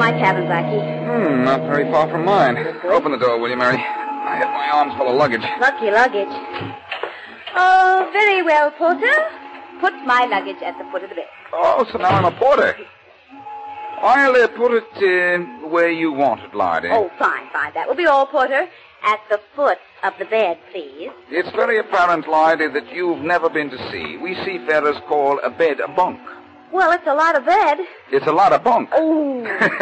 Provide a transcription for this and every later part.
my cabin, Blackie. Not very far from mine. Open the door, will you, Mary? I have my arms full of luggage. Lucky luggage. Oh, very well, porter. Put my luggage at the foot of the bed. Oh, so now I'm a porter. I'll put it where you want it, Lottie. Oh, fine. That will be all, porter. At the foot of the bed, please. It's very apparent, Lottie, that you've never been to sea. We seafarers call a bed a bunk. Well, it's a lot of bed. It's a lot of bunk. Oh.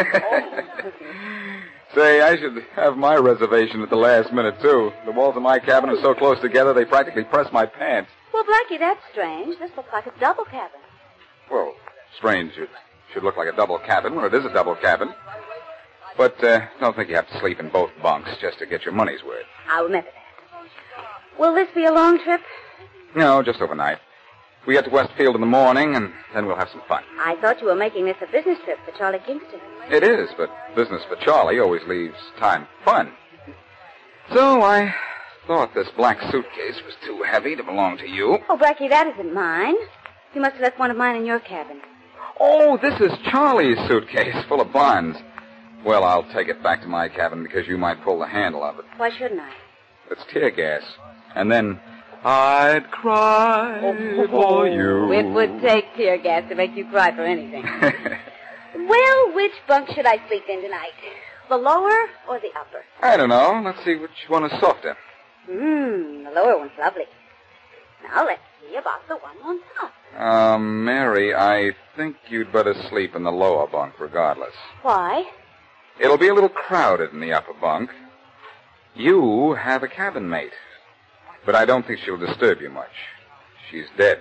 Say, I should have my reservation at the last minute, too. The walls of my cabin are so close together, they practically press my pants. Well, Blackie, that's strange. This looks like a double cabin. Well, strange. It should look like a double cabin when it is a double cabin. But don't think you have to sleep in both bunks just to get your money's worth. I'll remember that. Will this be a long trip? No, just overnight. We get to Westfield in the morning, and then we'll have some fun. I thought you were making this a business trip for Charlie Kingston. It is, but business for Charlie always leaves time for fun. So I thought this black suitcase was too heavy to belong to you. Oh, Blackie, that isn't mine. You must have left one of mine in your cabin. Oh, this is Charlie's suitcase full of bonds. Well, I'll take it back to my cabin because you might pull the handle of it. Why shouldn't I? It's tear gas. And then I'd cry for you. It would take tear gas to make you cry for anything. Well, which bunk should I sleep in tonight? The lower or the upper? I don't know. Let's see which one is softer. The lower one's lovely. Now let's see about the one on top. Mary, I think you'd better sleep in the lower bunk regardless. Why? It'll be a little crowded in the upper bunk. You have a cabin mate. But I don't think she'll disturb you much. She's dead.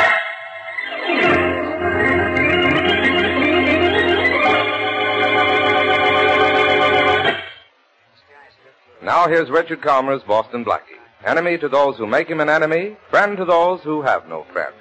Now here's Richard Calmer's Boston Blackie. Enemy to those who make him an enemy, friend to those who have no friend.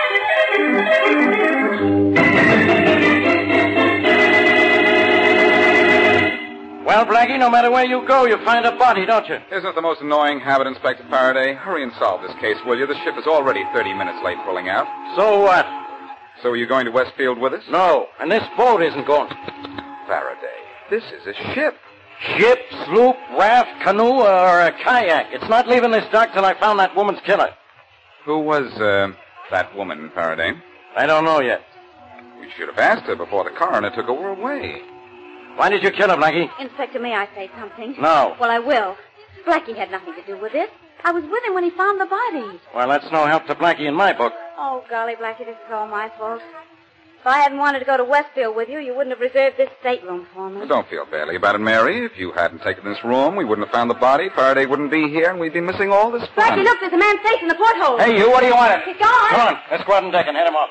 Well, Blackie, no matter where you go, you find a body, don't you? Isn't it the most annoying habit, Inspector Faraday? Hurry and solve this case, will you? The ship is already 30 minutes late pulling out. So what? So are you going to Westfield with us? No, and this boat isn't going. Faraday, this is a ship. Ship, sloop, raft, canoe, or a kayak. It's not leaving this dock till I found that woman's killer. Who was, that woman, Faraday? I don't know yet. We should have asked her before the coroner took her away. Why did you kill her, Blackie? Inspector, may I say something? No. Well, I will. Blackie had nothing to do with it. I was with him when he found the body. Well, that's no help to Blackie in my book. Oh, golly, Blackie, this is all my fault. If I hadn't wanted to go to Westfield with you, you wouldn't have reserved this stateroom for me. Well, don't feel badly about it, Mary. If you hadn't taken this room, we wouldn't have found the body. Faraday wouldn't be here, and we'd be missing all this fun. Blackie, look, there's a man's face in the porthole. Hey, you, what do you want? He's gone. Come on, let's go out on deck and head him off.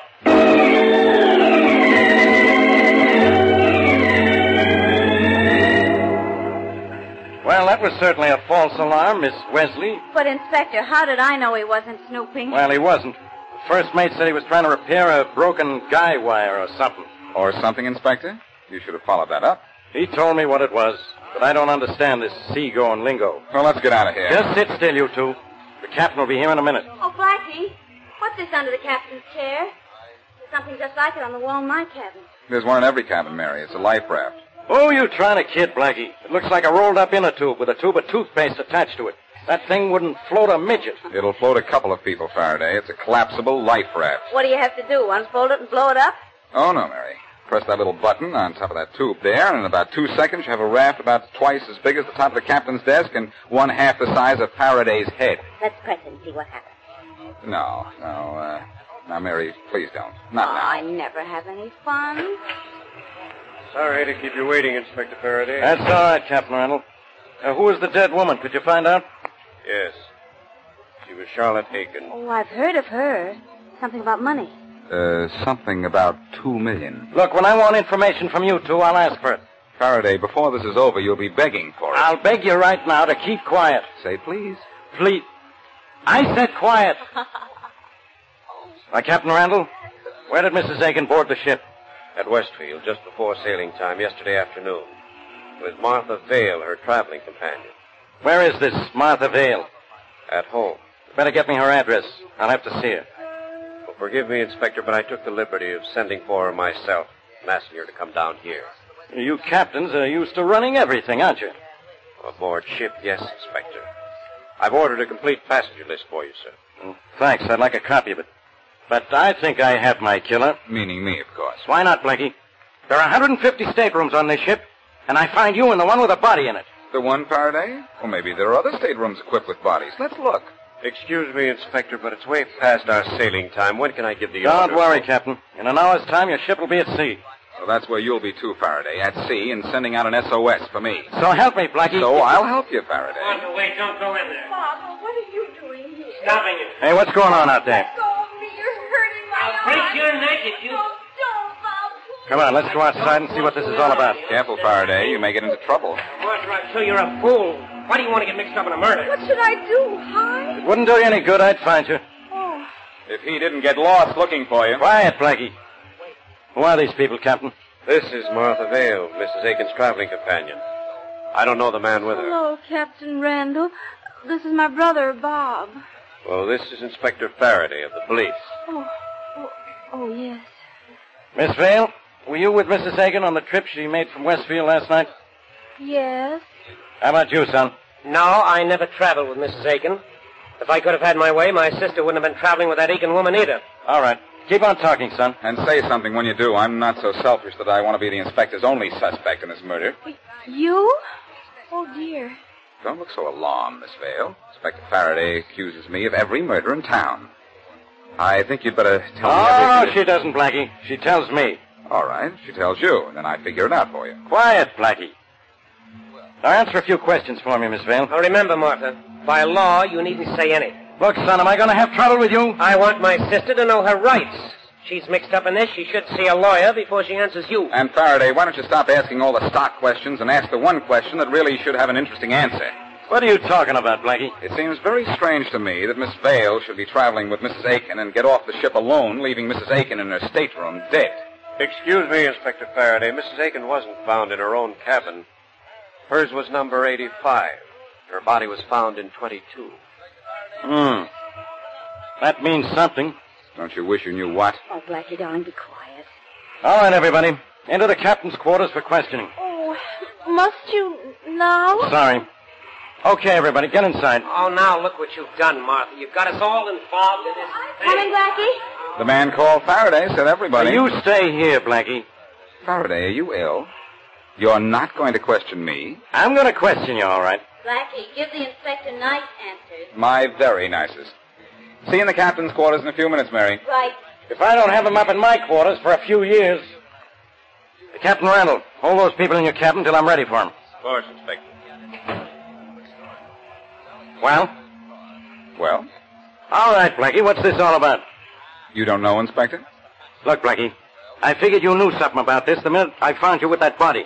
Well, that was certainly a false alarm, Miss Wesley. But, Inspector, how did I know he wasn't snooping? Well, he wasn't. The first mate said he was trying to repair a broken guy wire or something. Or something, Inspector? You should have followed that up. He told me what it was, but I don't understand this seagoing lingo. Well, let's get out of here. Just sit still, you two. The captain will be here in a minute. Oh, Blackie, what's this under the captain's chair? There's something just like it on the wall in my cabin. There's one in every cabin, Mary. It's a life raft. Oh, you trying to kid, Blackie. It looks like a rolled-up inner tube with a tube of toothpaste attached to it. That thing wouldn't float a midget. It'll float a couple of people, Faraday. It's a collapsible life raft. What do you have to do, unfold it and blow it up? Oh, no, Mary. Press that little button on top of that tube there, and in about 2 seconds you have a raft about twice as big as the top of the captain's desk and 1/2 the size of Faraday's head. Let's press it and see what happens. No. Now, Mary, please don't. Not now. I never have any fun. Sorry to keep you waiting, Inspector Faraday. That's all right, Captain Randall. Who is the dead woman? Could you find out? Yes. She was Charlotte Aiken. Oh, I've heard of her. Something about money. Something about $2 million. Look, when I want information from you two, I'll ask for it. Faraday, before this is over, you'll be begging for it. I'll beg you right now to keep quiet. Say please. Please. I said quiet. Captain Randall, where did Mrs. Aiken board the ship? At Westfield, just before sailing time, yesterday afternoon. With Martha Vale, her traveling companion. Where is this Martha Vale? At home. You better get me her address. I'll have to see her. Well, forgive me, Inspector, but I took the liberty of sending for her myself and asking her to come down here. You captains are used to running everything, aren't you? Aboard ship, yes, Inspector. I've ordered a complete passenger list for you, sir. Thanks. I'd like a copy of it. But I think I have my killer. Meaning me, of course. Why not, Blackie? There are 150 staterooms on this ship, and I find you in the one with a body in it. The one, Faraday? Well, maybe there are other staterooms equipped with bodies. Let's look. Excuse me, Inspector, but it's way past our sailing time. When can I give the Don't order? worry, Captain. In an hour's time, your ship will be at sea. Well, that's where you'll be too, Faraday, at sea and sending out an SOS for me. So help me, Blackie. So I'll help you, Faraday. Martha, wait, don't go in there. Papa, what are you doing here? Stopping you. Hey, what's going on out there? Let go of me. You're hurting my I'll arm. break your neck if you... Don't, Bob. Come on, let's go outside and see what this is all about. Careful, Faraday. You may get into trouble. Martha, I'm sure you're a fool. Why do you want to get mixed up in a murder? What should I do? Hide? It wouldn't do you any good. I'd find you. Oh, If he didn't get lost looking for you. Quiet, Blackie. Who are these people, Captain? This is Martha Vale, Mrs. Aiken's traveling companion. I don't know the man with her. hello, Captain Randall. This is my brother, Bob. Well, this is Inspector Faraday of the police. Oh, yes. Miss Vale, were you with Mrs. Aiken on the trip she made from Westfield last night? Yes. How about you, son? No, I never traveled with Mrs. Aiken. If I could have had my way, my sister wouldn't have been traveling with that Aiken woman either. All right. Keep on talking, son. And say something when you do. I'm not so selfish that I want to be the inspector's only suspect in this murder. You? Oh, dear. Don't look so alarmed, Miss Vale. Inspector Faraday accuses me of every murder in town. I think you'd better tell me Oh, everything. she doesn't, Blackie. She tells me. All right, she tells you, and then I figure it out for you. Quiet, Blackie. Now answer a few questions for me, Miss Vale. Now remember, Martha, by law, you needn't say anything. Look, son, am I going to have trouble with you? I want my sister to know her rights. She's mixed up in this. She should see a lawyer before she answers you. And Faraday, why don't you stop asking all the stock questions and ask the one question that really should have an interesting answer? What are you talking about, Blackie? It seems very strange to me that Miss Vale should be traveling with Mrs. Aiken and get off the ship alone, leaving Mrs. Aiken in her stateroom dead. Excuse me, Inspector Faraday. Mrs. Aiken wasn't found in her own cabin. Hers was number 85. Her body was found in 22. That means something. Don't you wish you knew what? Oh, Blackie, darling, be quiet. All right, everybody. Into the captain's quarters for questioning. Oh, must you now? Sorry. Okay, everybody, get inside. Oh, now look what you've done, Martha. You've got us all involved in this thing. Coming, Blackie? The man called Faraday said everybody. You stay here, Blackie. Faraday, are you ill? You're not going to question me? I'm going to question you, all right. Blackie, give the inspector nice answers. My very nicest. See you in the captain's quarters in a few minutes, Mary. Right. If I don't have them up in my quarters for a few years... Captain Randall, hold those people in your cabin till I'm ready for them. Of course, Inspector. Well? Well, All right, Blackie, what's this all about? you don't know, Inspector? Look, Blackie, I figured you knew something about this the minute I found you with that body.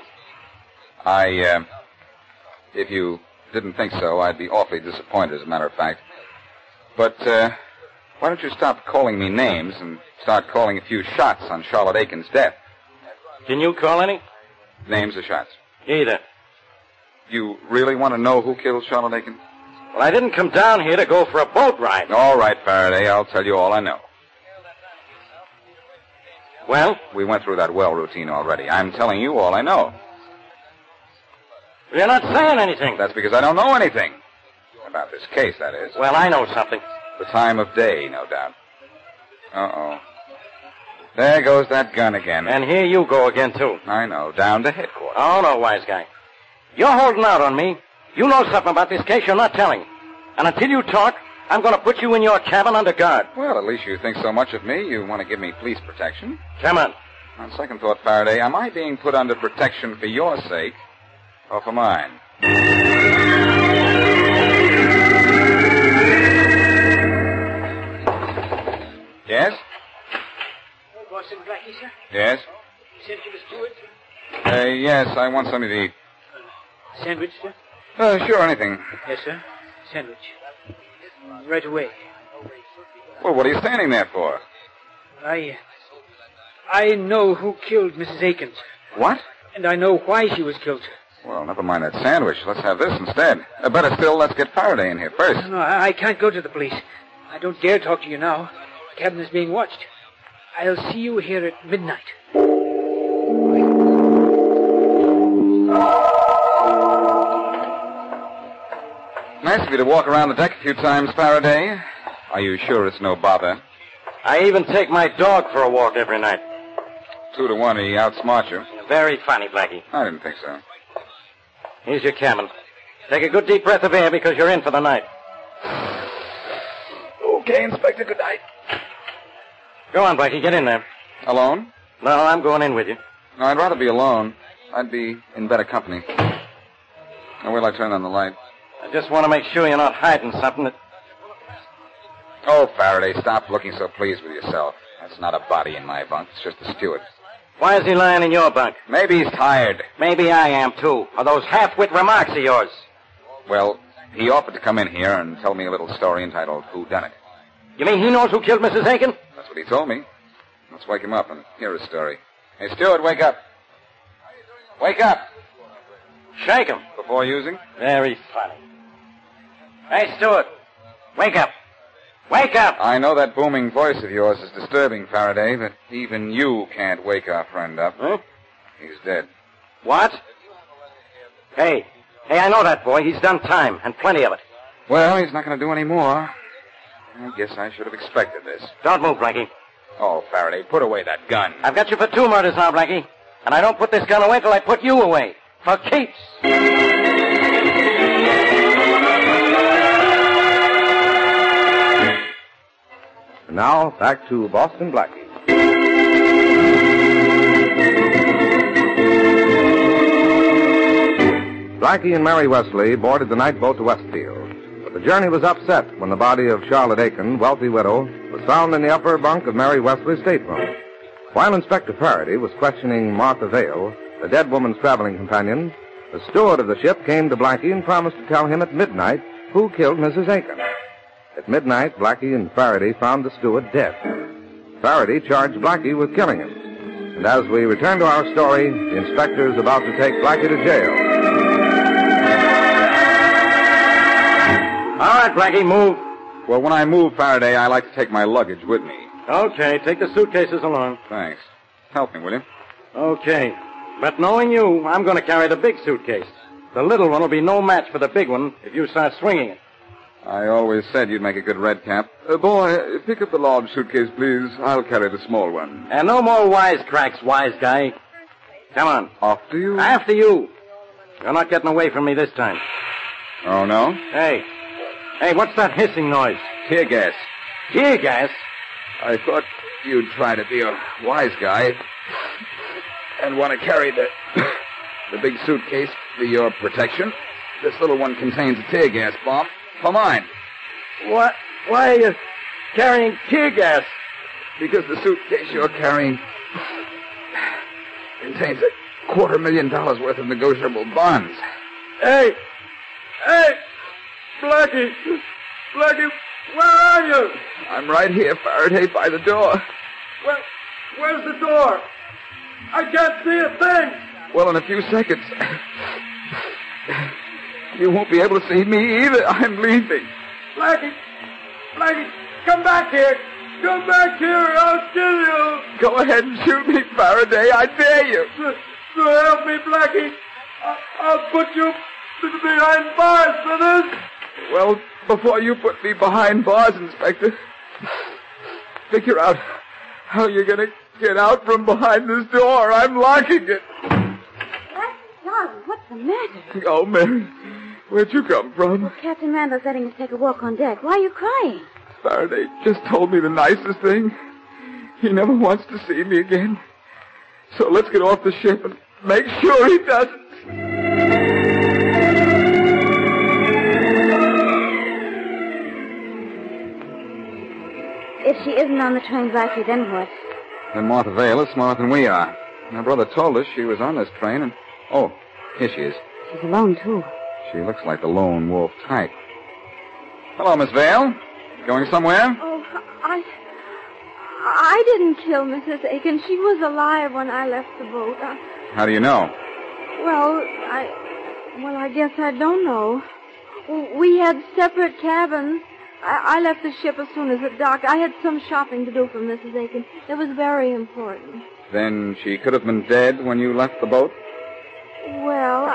If you didn't think so, I'd be awfully disappointed, as a matter of fact. But, why don't you stop calling me names and start calling a few shots on Charlotte Aiken's death? Can you call any? Names or shots? Either. You really want to know who killed Charlotte Aiken? Well, I didn't come down here to go for a boat ride. All right, Faraday, I'll tell you all I know. Well? We went through that well routine already. I'm telling you all I know. You're not saying anything. That's because I don't know anything. About this case, that is. Well, I know something. The time of day, no doubt. Uh-oh. There goes that gun again. And here you go again, too. I know, down to headquarters. Oh, no, wise guy. You're holding out on me. You know something about this case you're not telling. And until you talk, I'm going to put you in your cabin under guard. Well, at least you think so much of me, you want to give me police protection. Come on. On second thought, Faraday, am I being put under protection for your sake or for mine? Yes? Boston Blackie, sir? Yes? Said you was steward? Yes, I want something to eat. Sandwich, sir? Sure, anything. Yes, sir. Sandwich. Right away. Well, what are you standing there for? I know who killed Mrs. Aiken, sir. What? And I know why she was killed, sir. Well, never mind that sandwich. Let's have this instead. Better still, let's get Faraday in here first. No, I can't go to the police. I don't dare talk to you now. The cabin is being watched. I'll see you here at midnight. Nice of you to walk around the deck a few times, Faraday. Are you sure it's no bother? I even take my dog for a walk every night. 2 to 1, he outsmarts you. Very funny, Blackie. I didn't think so. Here's your cabin. Take a good deep breath of air because you're in for the night. Okay, Inspector, good night. Go on, Blackie, get in there. Alone? No, I'm going in with you. No, I'd rather be alone. I'd be in better company. Now, wait till I turn on the light. I just want to make sure you're not hiding something that... Oh, Faraday, stop looking so pleased with yourself. That's not a body in my bunk. It's just a steward. Why is he lying in your bunk? Maybe he's tired. Maybe I am, too. Or those half-wit remarks of yours. Well, he offered to come in here and tell me a little story entitled Who Done It. You mean he knows who killed Mrs. Aiken? That's what he told me. Let's wake him up and hear his story. Hey, steward, wake up. Wake up. Shake him. Before using? Very funny. Hey, Stewart. Wake up. Wake up! I know that booming voice of yours is disturbing, Faraday, but even you can't wake our friend up. Huh? He's dead. What? Hey, I know that boy. He's done time, and plenty of it. Well, he's not going to do any more. I guess I should have expected this. Don't move, Blackie. Oh, Faraday, put away that gun. I've got you for 2 murders now, Blackie. And I don't put this gun away till I put you away. For keeps. Now, back to Boston Blackie. Blackie and Mary Wesley boarded the night boat to Westfield. But the journey was upset when the body of Charlotte Aiken, wealthy widow, was found in the upper bunk of Mary Wesley's stateroom. While Inspector Faraday was questioning Martha Vale, the dead woman's traveling companion, the steward of the ship came to Blackie and promised to tell him at midnight who killed Mrs. Aiken. At midnight, Blackie and Faraday found the steward dead. Faraday charged Blackie with killing him. And as we return to our story, the inspector is about to take Blackie to jail. All right, Blackie, move. Well, when I move, Faraday, I like to take my luggage with me. Okay, take the suitcases along. Thanks. Help me, will you? Okay. But knowing you, I'm going to carry the big suitcase. The little one will be no match for the big one if you start swinging it. I always said you'd make a good red cap. Boy, pick up the large suitcase, please. I'll carry the small one. And no more wisecracks, wise guy. Come on. After you? After you. You're not getting away from me this time. Oh, no? Hey, what's that hissing noise? Tear gas. Tear gas? I thought you'd try to be a wise guy and want to carry the big suitcase for your protection. This little one contains a tear gas bomb. For mine. What? Why are you carrying tear gas? Because the suitcase you're carrying contains $250,000 worth of negotiable bonds. Hey, Blackie, where are you? I'm right here, Faraday, by the door. Well, where's the door? I can't see a thing. Well, in a few seconds. You won't be able to see me either. I'm leaving. Blackie, come back here. Come back here or I'll kill you. Go ahead and shoot me, Faraday. I dare you. So help me, Blackie. I'll put you behind bars for this. Well, before you put me behind bars, Inspector, figure out how you're going to get out from behind this door. I'm locking it. Darling, what's the matter? Oh, Mary, where'd you come from? Captain Randall's letting us take a walk on deck. Why are you crying? Faraday just told me the nicest thing. He never wants to see me again. So let's get off the ship and make sure he doesn't. If she isn't on the train, Blackie, then what? Then Martha Vale is smarter than we are. My brother told us she was on this train and... Oh, here she is. She's alone, too. She looks like the lone wolf type. Hello, Miss Vale. Going somewhere? Oh, I didn't kill Mrs. Aiken. She was alive when I left the boat. How do you know? Well, I guess I don't know. We had separate cabins. I left the ship as soon as it docked. I had some shopping to do for Mrs. Aiken. It was very important. Then she could have been dead when you left the boat? Well,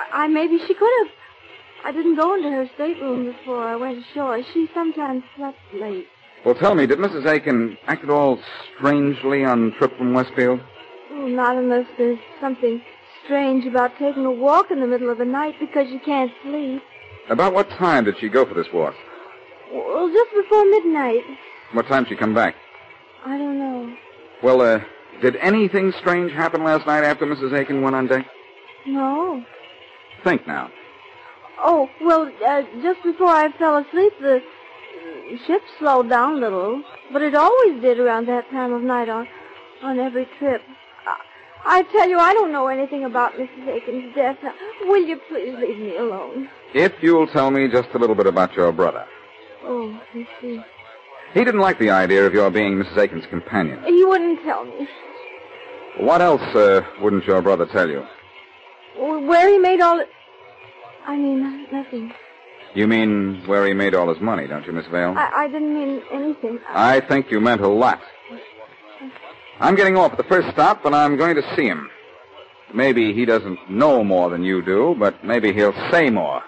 Maybe she could have. I didn't go into her stateroom before I went ashore. She sometimes slept late. Well, tell me, did Mrs. Aiken act at all strangely on trip from Westfield? Oh, not unless there's something strange about taking a walk in the middle of the night because you can't sleep. About what time did she go for this walk? Well, just before midnight. What time did she come back? I don't know. Well, did anything strange happen last night after Mrs. Aiken went on deck? No. Think now. Oh, well, just before I fell asleep, the ship slowed down a little. But it always did around that time of night on every trip. I tell you, I don't know anything about Mrs. Aiken's death. Now, will you please leave me alone? If you'll tell me just a little bit about your brother. Oh, I see. He didn't like the idea of your being Mrs. Aiken's companion. He wouldn't tell me. What else wouldn't your brother tell you? Where he made all... I mean, nothing. You mean where he made all his money, don't you, Miss Vale? I didn't mean anything. I think you meant a lot. I'm getting off at the first stop, and I'm going to see him. Maybe he doesn't know more than you do, but maybe he'll say more.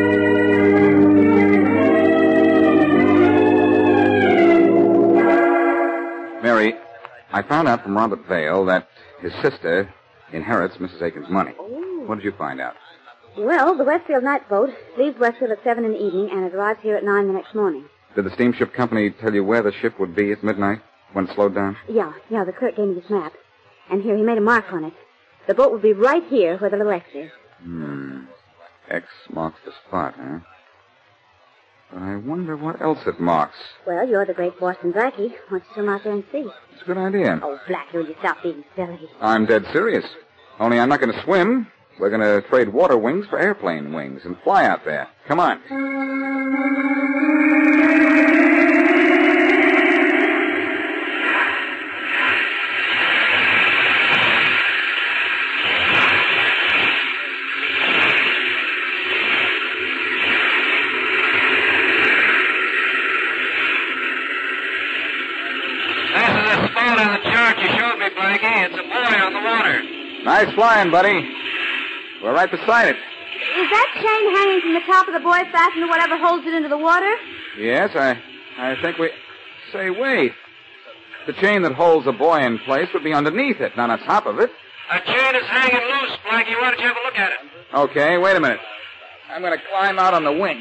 Mary, I found out from Robert Vale that his sister inherits Mrs. Aiken's money. Oh. What did you find out? Well, the Westfield night boat leaves Westfield at 7 in the evening, and it arrives here at 9 the next morning. Did the steamship company tell you where the ship would be at midnight when it slowed down? Yeah, the clerk gave me this map. And here, he made a mark on it. The boat would be right here where the little X is. X marks the spot, huh? But I wonder what else it marks. Well, you're the great Boston Blackie. Why don't you swim out there and see? It's a good idea. Oh, Blackie, will you stop being silly? I'm dead serious. Only I'm not going to swim. We're going to trade water wings for airplane wings and fly out there. Come on. Nice flying, buddy. We're right beside it. Is that chain hanging from the top of the buoy fastened to whatever holds it into the water? Yes, I think we... Say, wait. The chain that holds the buoy in place would be underneath it, not on top of it. A chain is hanging loose, Blackie. Why don't you have a look at it? Okay, wait a minute. I'm going to climb out on the wing.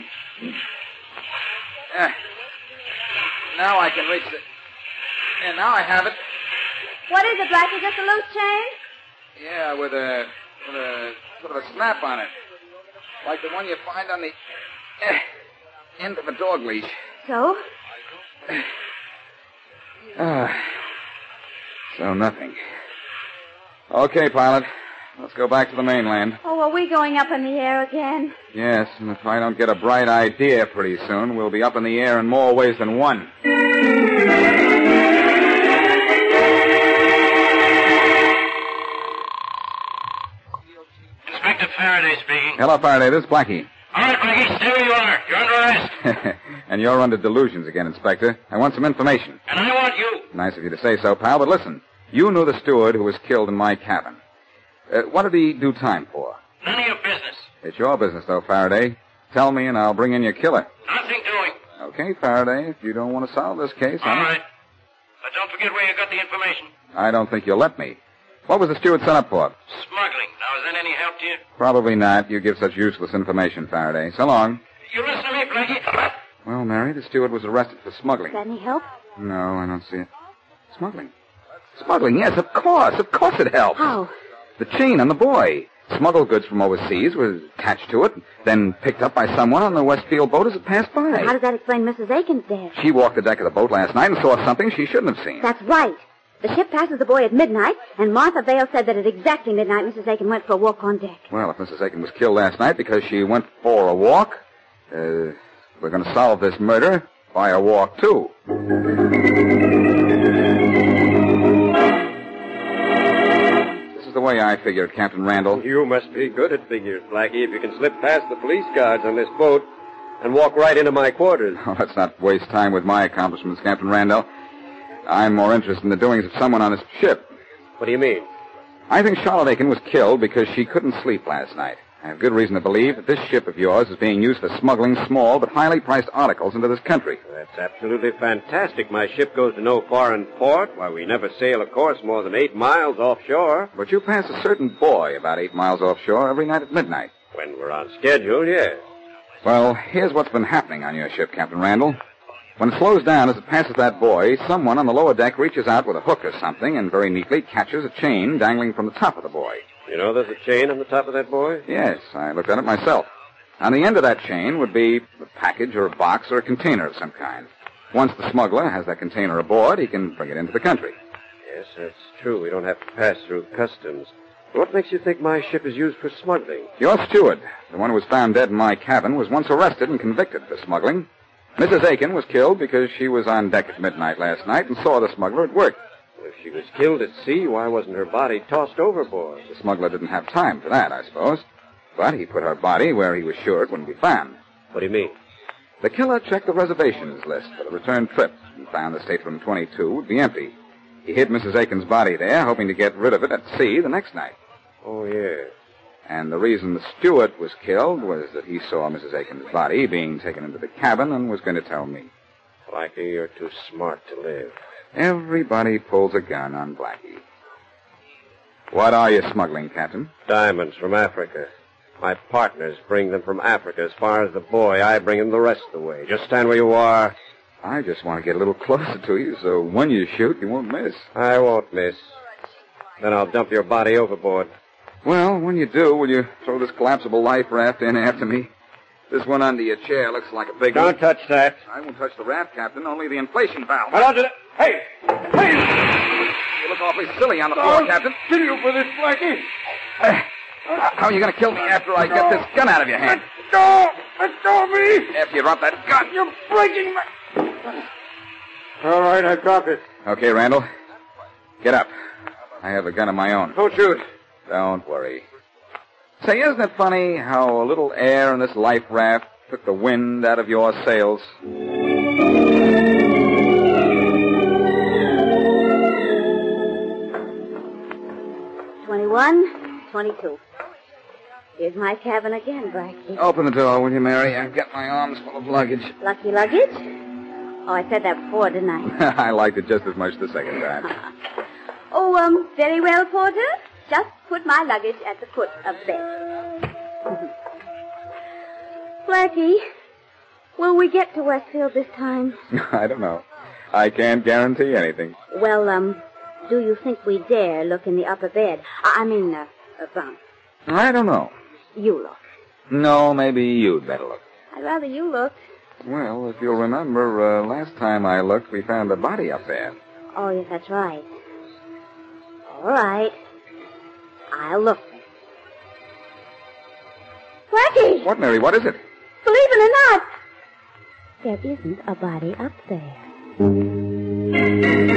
Now I can reach it. Yeah, now I have it. What is it, Blackie? Just a loose chain? Yeah, with a sort of a snap on it. Like the one you find on the end of a dog leash. So? So nothing. Okay, pilot. Let's go back to the mainland. Oh, are we going up in the air again? Yes, and if I don't get a bright idea pretty soon, we'll be up in the air in more ways than one. Inspector Faraday speaking. Hello, Faraday. This is Blackie. All right, Blackie, stay where you are. You're under arrest. And you're under delusions again, Inspector. I want some information. And I want you. Nice of you to say so, pal, but listen. You knew the steward who was killed in my cabin. What did he do time for? None of your business. It's your business, though, Faraday. Tell me, and I'll bring in your killer. Nothing doing. Okay, Faraday, if you don't want to solve this case, All right. But don't forget where you got the information. I don't think you'll let me. What was the steward sent up for? Smuggling. Now, is that any help to you? Probably not. You give such useless information, Faraday. So long. You listen to me, Blackie. Well, Mary, the steward was arrested for smuggling. Is that any help? No, I don't see it. Smuggling? Smuggling, yes, of course. Of course it helps. How? The chain on the buoy. Smuggled goods from overseas was attached to it, then picked up by someone on the Westfield boat as it passed by. Well, how does that explain Mrs. Aiken's death? She walked the deck of the boat last night and saw something she shouldn't have seen. That's right. The ship passes the buoy at midnight, and Martha Vale said that at exactly midnight Mrs. Aiken went for a walk on deck. Well, if Mrs. Aiken was killed last night because she went for a walk, we're going to solve this murder by a walk, too. This is the way I figure it, Captain Randall. You must be good at figures, Blackie, if you can slip past the police guards on this boat and walk right into my quarters. Oh, let's not waste time with my accomplishments, Captain Randall. I'm more interested in the doings of someone on this ship. What do you mean? I think Charlotte Aiken was killed because she couldn't sleep last night. I have good reason to believe that this ship of yours is being used for smuggling small but highly priced articles into this country. That's absolutely fantastic. My ship goes to no foreign port. Why, we never sail a course more than 8 miles offshore. But you pass a certain buoy about 8 miles offshore every night at midnight. When we're on schedule, yes. Well, here's what's been happening on your ship, Captain Randall. When it slows down as it passes that buoy, someone on the lower deck reaches out with a hook or something and very neatly catches a chain dangling from the top of the buoy. You know there's a chain on the top of that buoy? Yes, I looked at it myself. On the end of that chain would be a package or a box or a container of some kind. Once the smuggler has that container aboard, he can bring it into the country. Yes, that's true. We don't have to pass through customs. What makes you think my ship is used for smuggling? Your steward, the one who was found dead in my cabin, was once arrested and convicted for smuggling. Mrs. Aiken was killed because she was on deck at midnight last night and saw the smuggler at work. If she was killed at sea, why wasn't her body tossed overboard? The smuggler didn't have time for that, I suppose. But he put her body where he was sure it wouldn't be found. What do you mean? The killer checked the reservations list for the return trip and found the stateroom 22 would be empty. He hid Mrs. Aiken's body there, hoping to get rid of it at sea the next night. Oh, yes. And the reason the steward was killed was that he saw Mrs. Aiken's body being taken into the cabin and was going to tell me. Blackie, you're too smart to live. Everybody pulls a gun on Blackie. What are you smuggling, Captain? Diamonds from Africa. My partners bring them from Africa as far as the buoy. I bring them the rest of the way. Just stand where you are. I just want to get a little closer to you so when you shoot, you won't miss. I won't miss. Then I'll dump your body overboard. Well, when you do, will you throw this collapsible life raft in after me? This one under your chair looks like a big one. Don't touch that. I won't touch the raft, Captain, only the inflation valve. Hold on to that. Hey! Hey! You look awfully silly on the floor, Captain. Kill you for this, Blackie. How are you going to kill me after I get this gun out of your hand? Let go! Let go of me! After you drop that gun. You're breaking my... All right, I dropped it. Okay, Randall. Get up. I have a gun of my own. Don't shoot. Don't worry. Say, isn't it funny how a little air in this life raft took the wind out of your sails? 21, 22. Here's my cabin again, Blackie. Open the door, will you, Mary? I've got my arms full of luggage. Lucky luggage? Oh, I said that before, didn't I? I liked it just as much the second time. Oh, very well, Porter. Just put my luggage at the foot of the bed. Blackie, will we get to Westfield this time? I don't know. I can't guarantee anything. Well, do you think we dare look in the upper bed? I mean, bunk. I don't know. You look. No, maybe you'd better look. I'd rather you looked. Well, if you'll remember, last time I looked, we found a body up there. Oh, yes, that's right. All right. I'll look. Blackie! What, Mary? What is it? Believe it or not, there isn't a body up there.